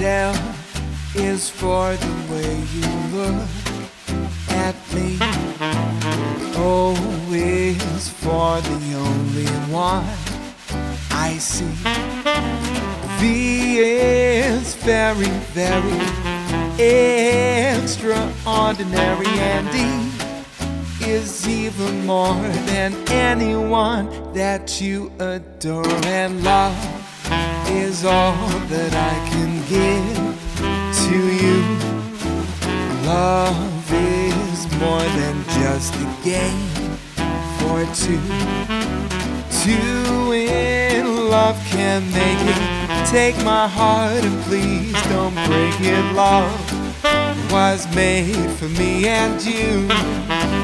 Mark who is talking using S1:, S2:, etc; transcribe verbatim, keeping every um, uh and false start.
S1: L is for the way you look at me. O is for the only one I see. V is very, very extraordinary, and D is even more than anyone that you adore. And love is all that I can give to you. Love is more than just a game for two. Two in love can make it. Take my heart and please don't break it. Love was made for me and you.